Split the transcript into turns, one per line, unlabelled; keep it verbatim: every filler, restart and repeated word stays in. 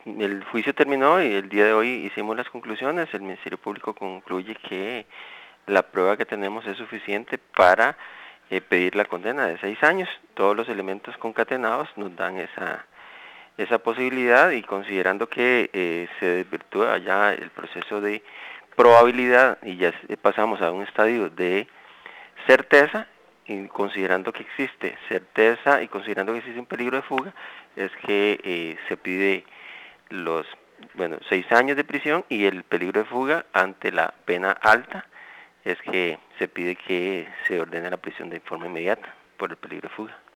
el juicio terminó y el día de hoy hicimos las conclusiones. El Ministerio Público concluye que la prueba que tenemos es suficiente para eh, pedir la condena de seis años. Todos los elementos concatenados nos dan esa esa posibilidad, y considerando que eh, se desvirtúa ya el proceso de probabilidad y ya pasamos a un estadio de certeza, y considerando que existe certeza y considerando que existe un peligro de fuga, es que eh, se pide los bueno seis años de prisión, y el peligro de fuga ante la pena alta es que se pide que se ordene la prisión de forma inmediata por el peligro de fuga.